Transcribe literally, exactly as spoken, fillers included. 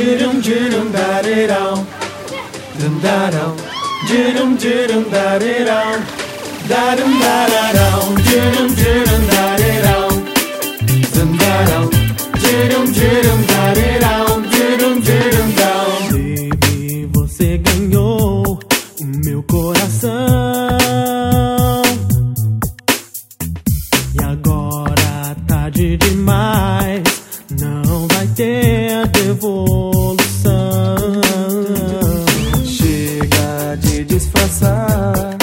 Dum dum da de dum, dum da dum, dum dum da de dum, da dum da da dum, dum dum da de dum, dum da dum, dum dum da de dum, dum dum dum. Baby, você ganhou o meu coração e agora tarde demais, não vai ter devolução. Chega de disfarçar,